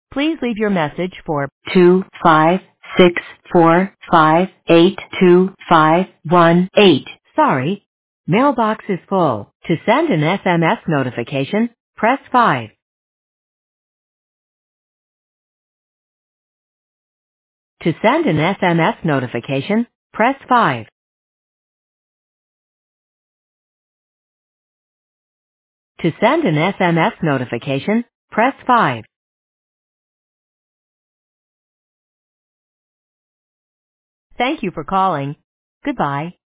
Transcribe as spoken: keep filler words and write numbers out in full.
Please leave your message for two five six four five eight two five one eight. Sorry, mailbox is full. To send an S M S notification, press five. To send an S M S notification, press five. To send an S M S notification, press five. Thank you for calling. Goodbye.